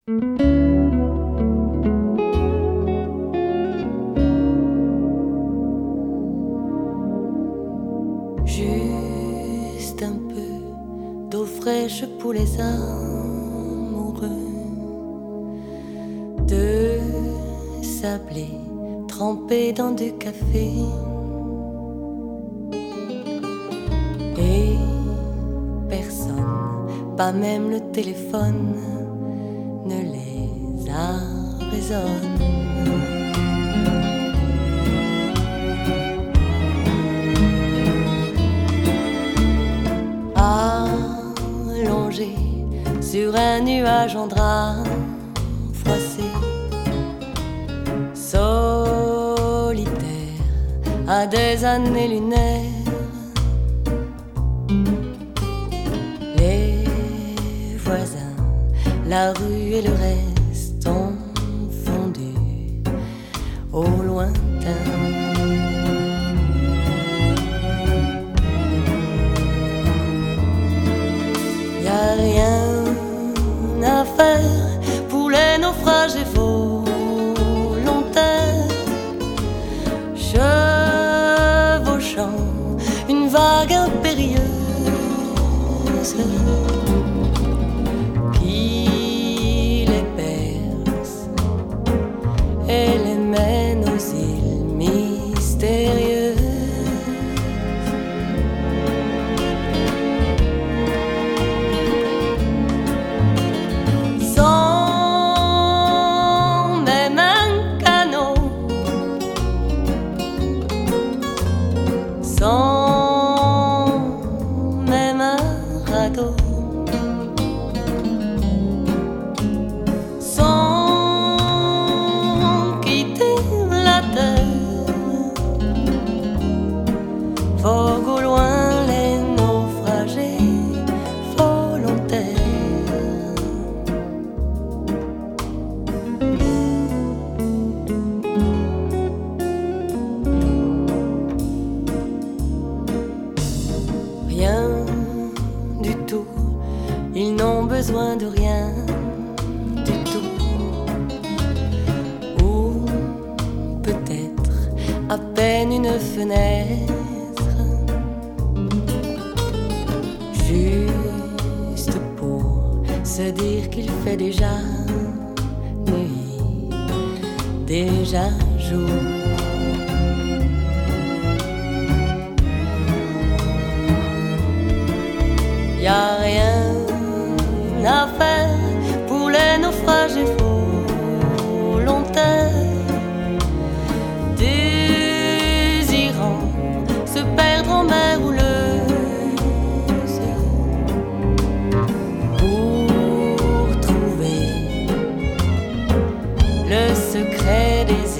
Juste un peu d'eau fraîche pour les amoureux, de sablé trempé dans du café, et personne, pas même le téléphone, ne les arraisonne. Allongé sur un nuage en drap froissé, solitaire à des années-lunaires, les voisins, la rue et le reste ont fondu au lointain. Y'a rien à faire pour les naufrages et volontaires, chevauchant une vague impérieuse qui les perce et les mène aux îles mystérieuses. Sans même un radeau, sans quitter la terre, vogue au loin les naufragés volontaires. Rien du tout, ils n'ont besoin de rien du tout. Ou peut-être à peine une fenêtre, juste pour se dire qu'il fait déjà nuit, déjà jour. Y'a rien à faire pour les naufrages et volontaires, désirant se perdre en mer houleuse, pour trouver le secret des